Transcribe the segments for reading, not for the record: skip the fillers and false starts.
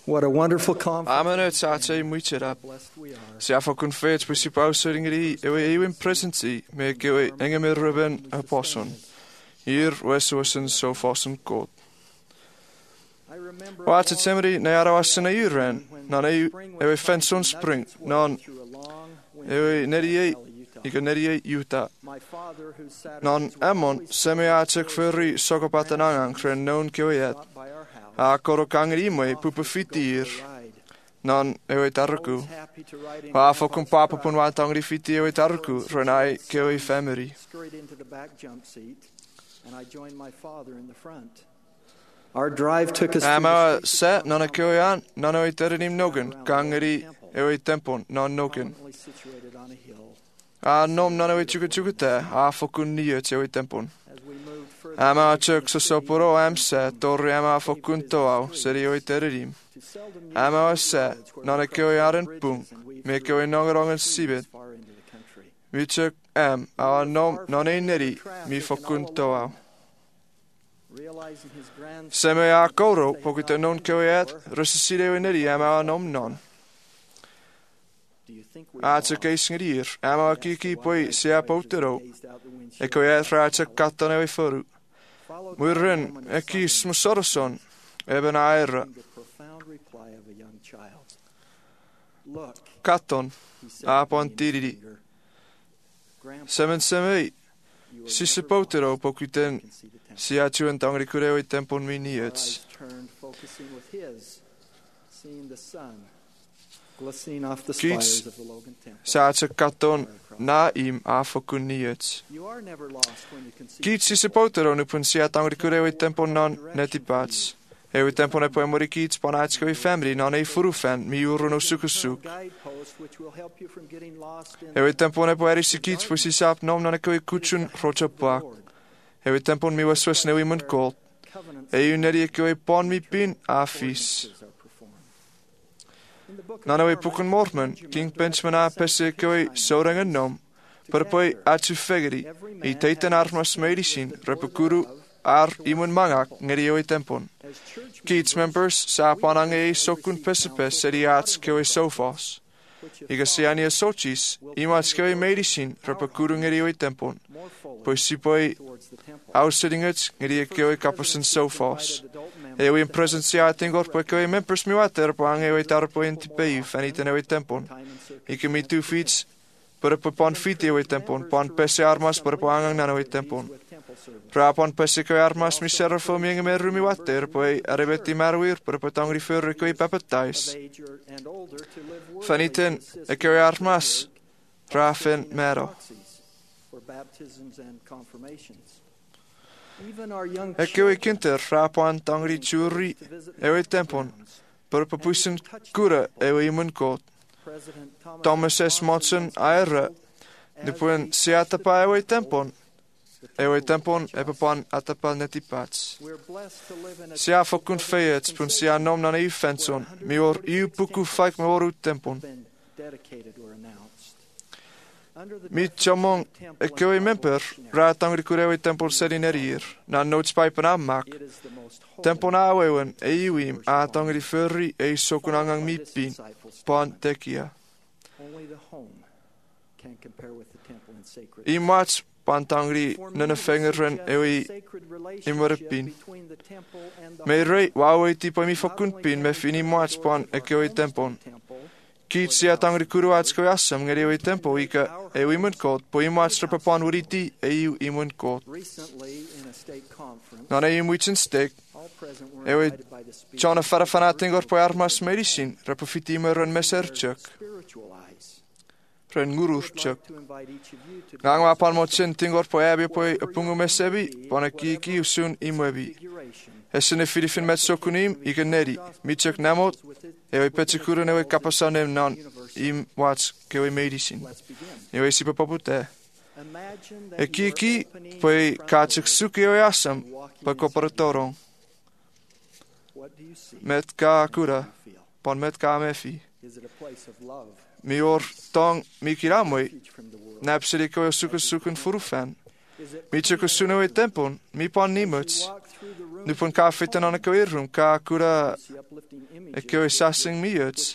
What a wonderful Amen conference. tata I mwitera. Blessed we are. Sia fokun fet pwysig bawsering ewe ewin presenti me gewe engem ruben a poson. Hier weswasen so fossen god. I remember Wat het semri na arawasen na uren. Na ewe fenson spring. Non ewe nerie ik nerie Utah. my father who sat Non emon semiatek furry sogopatan angang kren non geweet. by our house. A korokangri imwe pupafitier. Non ewe tarku. Happy to ride in Wa fokun papa pun wa tangri fiti ewe tarku. Renai gewe family. scurried into the back jump seat, and I joined my father in the front. Our drive took us Ama se non a kyoyan non ewe terenim nogan. Kangri ewe tempon non nogan. prominently situated on a hill. A nom non ewe chukute. A fokun niet ewe tempon. As we moved further Ama chuk so soporo amse. Torri ama fokun toau. Seri ewe terenim. to seldom use Ama se non a kyoyan pung. Me kyoy nongerongen sibet. far into the country. Vi chuk a nom non e neri. Mi fokun toau. Realizing his grand Seme a koro pokite non kyoyet. Rusiside ewe neri ama nom non. do you think we A chuk eisngerier. Ama kiki poi se a potero. gazed out the windshield? Ik kyoyet ra chuk katan ewe foru. Followed by a Muren moment of eki silence, smusoroson. Eben aira. the profound reply of a young child. Look, Katon. he said, A pointing his pontiriri. finger. Grandpa, Semen semei. you were Si se never potero lost. pokiten. You can see the temple. Si a chuen tangri kurewe tempon mi Our niets. eyes turned, focusing with his, seeing the sun glistening off the Kiets. spires of the Logan Temple. Sa chuk katon. Na im a fokun niets. You are never lost when you can see Kiet si se potero nupun si a tangri kurewe tempon non netipats. Ewe tempon e poe mori kiets pon aitskoe family non e furufen mi uru no sukusuk. guidepost which will help you from getting lost in Ewe tempon e poe eri si kiets poe si sap nom non e koe kutsun rocha pak. Lord. Ewe tempon mi waswas newe mun kolt. Covenants E neri e koe pon mi pin a fis. ordinances are performed. In the book of Nana we Mormon, puken mormen, king benchman a pesse koe soring en nom. Per poi atu fegeri, e teiten armas medicine, repekuru ar imun mangak ngeri oe tempon. as church Kiets members sa panang e sokun pesepes seri ats koe sofos. which if Iga siani a sochis, imats koe medicine, repekuru ngeri oe tempon. more fully Poi si poi towards the temple. aussettinguts ngeri e koe kapasen sofos. Invited adult members E in presence a tingor po koe members mi water po ang e tarpo in tipei faniten e tempon. time and circumstance Ike mi tu fiets, per po pon fiti e tempon, pon pese armas per po angang nano e tempon. with temple service. Pra pon pese koe armas mi serafo mi me rumi water, po e arebeti marwir, per po tangri furri koe papatais. Of age and older to live worthily Faniten consist e koe armas, rafen mero. proxies for baptisms and confirmations. Even our young E koe kinter, ra pon tangri churri e tempon, per po pusen kura e mun kot. President Thomas S. Monson aira, de puen si atapa e tempon. E tempon e papan atapa netipats. we're blessed to live in a Si a fokun feiets pun si a nom nan e fenson, mi or iu puku faik me oru tempon. been dedicated or announced. Under the Mi definition chamong of temple e in koe Bible memper, dictionary, ra tangri kurewe tempon seri nerir, na noodspijpen ammak. it is the most holy Tempon awewen e iwim a tangri furri e sokun angang mi pin, pan tekia. Only the home can compare with the temple in sacred. I mats pan tangri nene fengeren e pin. me rei wawe tipo mi fokun pin me fini mats pan e koe tempon. Kiet si a tangri kuru ats koe asam ngeri e tempo ika e imun kot, po i mats trepa pan uriti e iu imun kot. Recently, in a state conference, Nan e imu itsen stek, all present were Ewe invited by the speaker John a fara fanatingor po armas medicine, repa fiti me ren meserchuk, spiritual eyes. ren I would ngururchuk. like to invite each of you to Ngang ma pan mo tsen tingor po ebi po e pungu mesebi, pan e kiki usun imwebi. configuration Hesen e filifin met sokunim, ike neri, michuk namot, ewe petsukuren ewe kapasanem nan im wats kewe medicine. Let's begin. Ewe si papapute. Imagine that E you kiki are opening po in e front of kachuk you. suki ewe asam, Walking pa inside koparatorong, What do you see? met ka How kura, do you feel? pan met ka mefi. Is it a place of love? Mi or tong mi kiramwe, Refuge from the world? napseri koe sukun furufan. Is it Mi chuku suno e tempon, mi pan as you nimuts. walk through the room nu pun kaffetan on ko irrum ka kura ko sasing miuts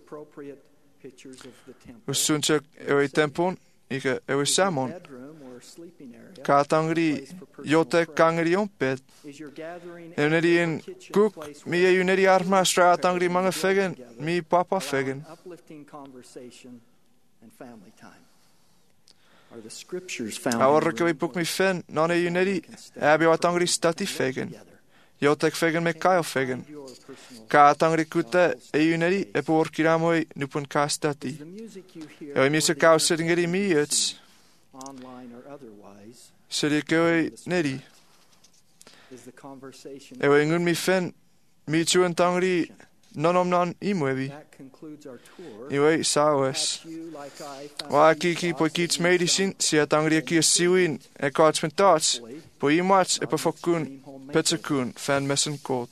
usunchak e tempon ika e samon ka tangri yote kangri ompet eneri en kuk mi e uneri arma stra tangri manga fegen mi papa fegen Our ko book mi fen non e uneri abi wat tangri stati fegen yote fegen me kaio fegen ka tangri kuta e uneri e por kiramoi nupun ka stati e mi se ka sittingeri mi it's Seri koe neri. Ewe ngun mi fen mi chuan tangri nonom non imwebi. Iwe saues. Wa ki po kits medicine si tangri ki siwin e kaats met taats. Po imats e po fokun petsekun fan messen kot.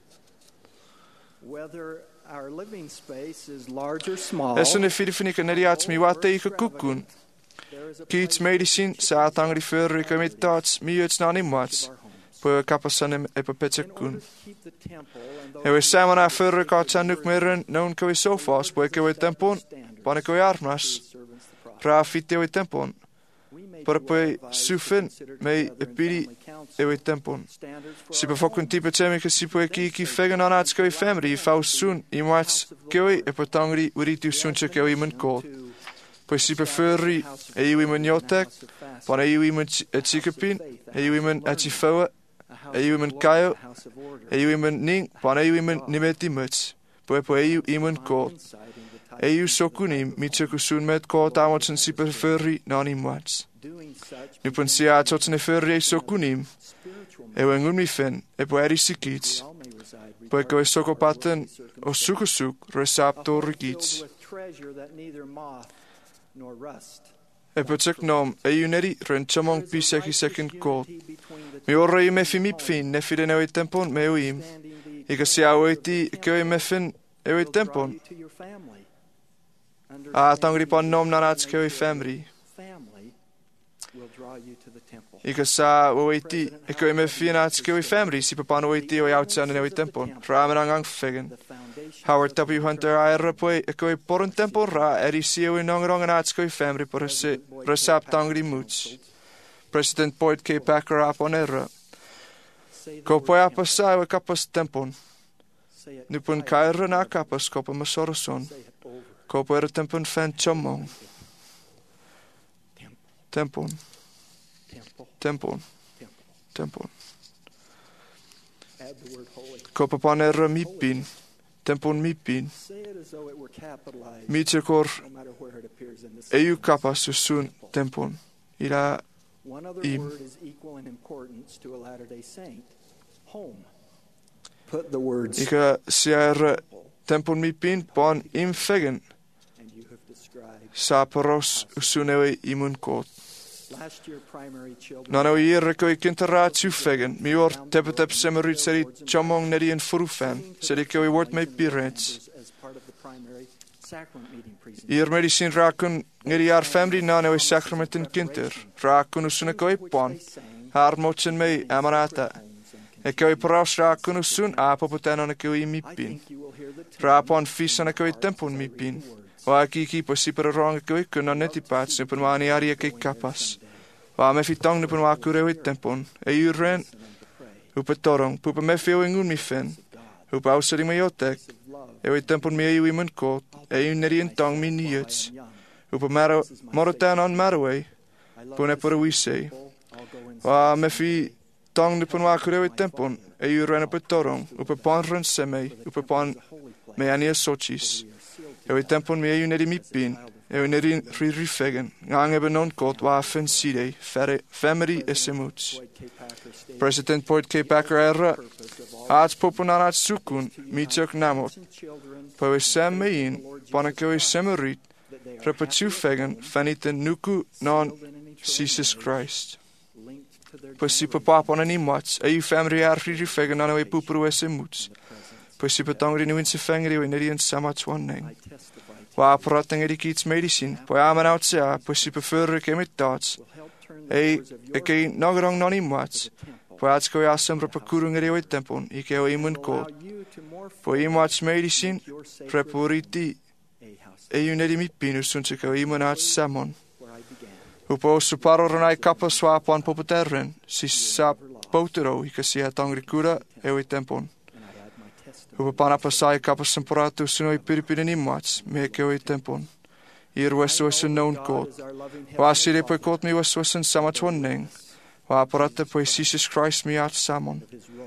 Essen e fidi neri ats mi wat tegen kukun. Kiets medicine sa tangri furri met taats mi uts nan imwats. Po kapasan e po petsekun. Ewe samana furri kaatsan nuk meren non koe sofas po koe tempon pane koe armas. Pra fitte we tempon. Por po sufen me epiri ewe tempon. Si po fokun type tsemike si po ki fegen an ats koe family faus soon imwats koe e po tangri uritu sunche koe imen kot. Pues si preferri e iwi men jotek, pan e iwi men etsikepin, e iwi men etifawa, e iwi men kaio, e iwi men ning, pan e iwi men nimeti muts, po e iwi men kot. E iwi sokunim, mitsukusun met kot awatsen si preferri nani muts. Nu pun si atotsen e ferri e sokunim, e wengun mi fen, e po eri sikits, po e koe sokopaten o sukusuk resaptor rikits. E petek nom e uneri ren chamong piseki second call. Mi orre me fi mipfin ne fi den e tempon me uim. Ika si aweti koe me fin e tempon. A tangri pan nom nanats koe family. Ika sa weti e koe me fi nats koe family si papan weti o outsan e tempon. Ramen ang fegen. Howard W. Hunter aira poi e koe poren tempon ra eri siu in nongrong an atskoe family por resap tangri muts. President Boyd K. Packer apon era. Ko poi apas sa e kapas tempon. Nupun kaira na kapas kopa masoroson. Ko poi era tempon fan chamong. Tempon. Tempon. Tempon. Ko papan era mipin. Tempon mipin. Mitsekor EU kapas susun tempon. Ira im. Ika siar tempon mipin pon im fegen. Saparos usunewe imun kot. Nano hier koe kinterraad fegen. Mi or tepetep semerut seri chamong neri en furufan. Seri koe wordt mee pirets. Hier medicine rakun ngeri jaar family nano e sacramenten kinter. Rakun usune koe pon. Haar motsen mee amarata. E koe paras rakun usun apoputen an koe mipin. Rapon vis an koe tempon mipin. Wa kiki po sipere rong koe kun an netipats nupun wani aria ke kapas. Wa me fitang nupun wa kurewe tempon. E uren upe torong pupe me feo ingun mi fen. Upe ausering me jotek. Ewe tempon me ewe imun kot. E neri en tang mi niets. Upe morotan an marwe. Pune por wise. Wa me fi tang nupun wa kurewe tempon. E uren upe torong. Upe pan run seme. Upe pan me ania sochis. Ewe tempon me ewe neri mipin. Ewe neri rifegen. Ngang hebben non kot wa fen side. Family esemuts. President Boyd K. Packer era. Aats poponan aats sukun. Mitok namot. Po e sem mein. Panako e semerit. Repetsu fegen. Faniten nuku non Jesus Christ. Po si papa pon an imwats. E u family ar rifegen nan e pupru esemuts. Po si petangri nu in se fengri o neri en samats wanneng. Wa prating edi kits medicine. Po amen outsea. Po si preferre ke met taats. E ke nagerang non imwats. Pojats ko jasem repakuru ngeri oi tempon, ike o imun kot. Po imats medisin, repuriti, euneri mipinus sun sike o imun ats samon. Upo suparoranai kapa swapan poputerren, sisa potero ika sia tangrikura oi tempon. Upo panapasai kapa semporatu sunoi piripinen imats, meke oi tempon. Ir weswasen known kot. Wasire poi kot mi weswasen samatwonning. Wa parate poi Jesus Christ mi at samon.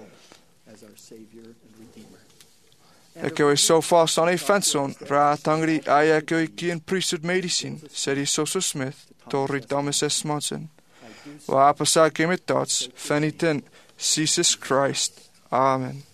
Eke oi so fast on a fenson, ra tangri aya eke oi kien priesthood medicine, sedi Soso Smith, Tori Thomas S. Monson. Wa apasa kemit dots, feniten, Jesus Christ. Amen.